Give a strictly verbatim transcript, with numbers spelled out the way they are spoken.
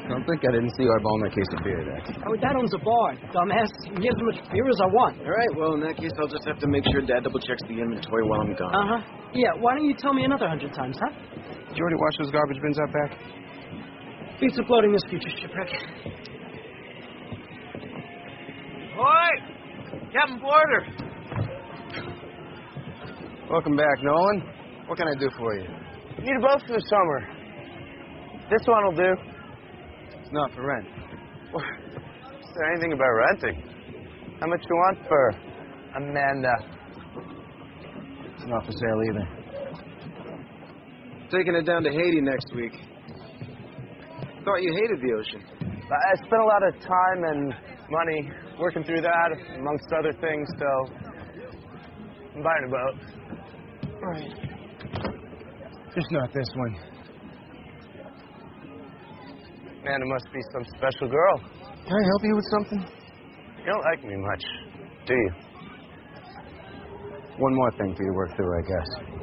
Don't think I didn't see you eyeball my case of beer there. Oh, Dad owns a bar, dumbass. You can get as much beer as I want. All right, well, in that case, I'll just have to make sure Dad double-checks the inventory while I'm gone. Uh-huh. Yeah, why don't you tell me another hundred times, huh? Did you already wash those garbage bins out back? Beats uploading this future shipwreck. Boy! Captain Porter! Welcome back, Nolan. What can I do for you? Need a boat for the summer. This one will do. It's not for rent. Is there anything about renting? How much you want for Amanda? It's not for sale either. Taking it down to Haiti next week. Thought you hated the ocean. I spent a lot of time and money working through that, amongst other things, so I'm buying a boat. Right. Just not this one. Amanda must be some special girl. Can I help you with something? You don't like me much, do you? One more thing for you to work through, I guess.